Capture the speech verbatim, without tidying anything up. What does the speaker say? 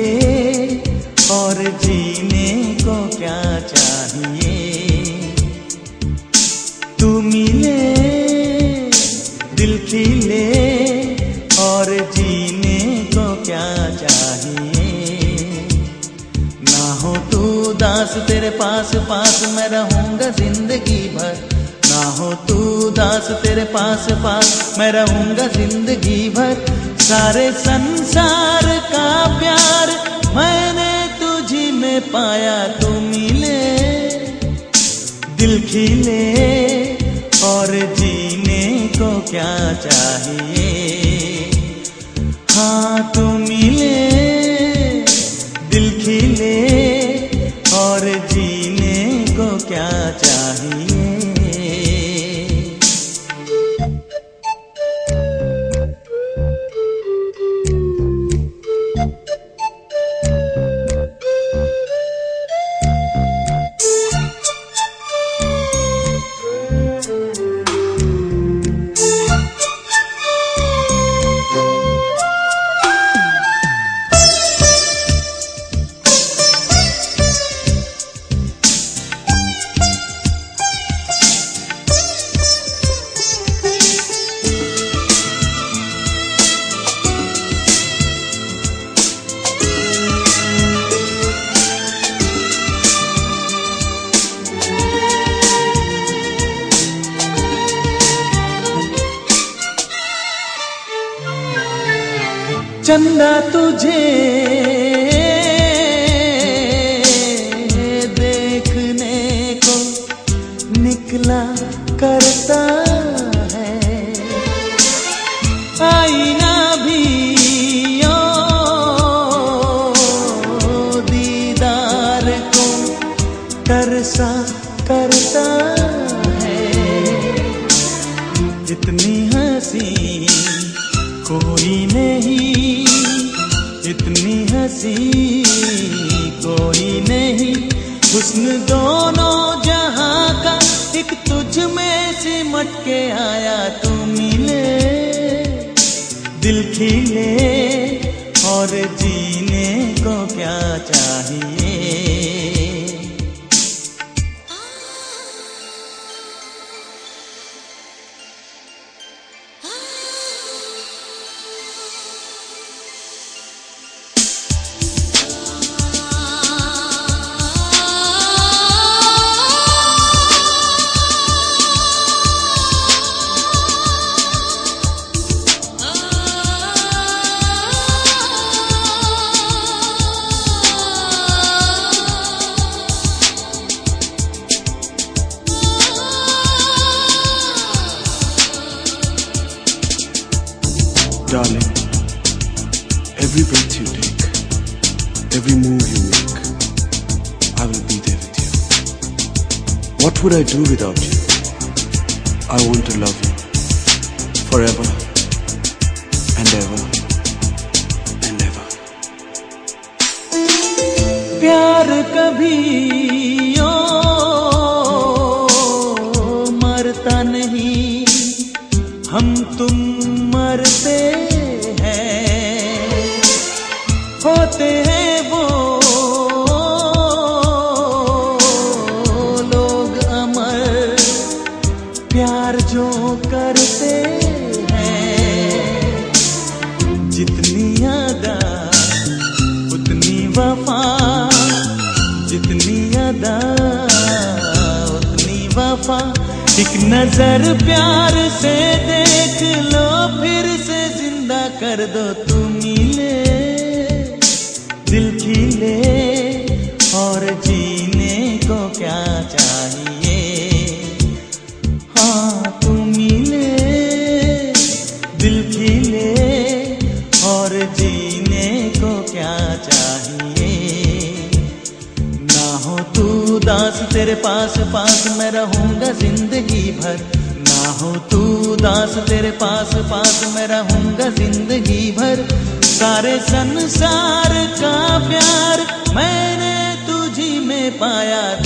और जीने को क्या चाहिए। तू मिले दिल खिले और जीने को क्या चाहिए। ना हो तू दास तेरे पास पास मैं रहूंगा जिंदगी भर। ना हो तू दास तेरे पास पास मैं रहूंगा जिंदगी भर। सारे संसार का प्यार मैंने तुझी में पाया। तू मिले दिल खिले और जीने को क्या चाहिए। हाँ तू मिले दिल खिले और जीने को क्या चाहिए। चंदा तुझे देखने को निकला करता है। आईना भी ओ दीदार को तरसा करता है। इतनी हंसी कोई नहीं, इतनी हंसी कोई नहीं। हुस्न दोनों जहां का एक तुझ में सिमट के आया। तू मिले दिल खिले और जीने को क्या चाहिए। Darling, every breath you take, every move you make, I will be there with you. What would I do without you? I want to love you forever and ever and ever. प्यार कभी ओ मरता नहीं, हम तुम मरते हैं। होते हैं वो लोग अमर प्यार जो करते हैं। जितनी अदा उतनी वफा, जितनी अदा उतनी वफा। एक नजर प्यार से देख लो फिर से जिंदा कर दो। तू मिले दिल खिले और जीने को क्या चाहिए। हाँ तू मिले दिल खिले और जीने को क्या चाहिए। ना हो तू दास तेरे पास पास मैं रहूंगा जिंदगी भर। ना हो तू दास तेरे पास पास मैं रहूंगा जिंदगी भर। सारे संसार का प्यार मैंने तुझी में पाया।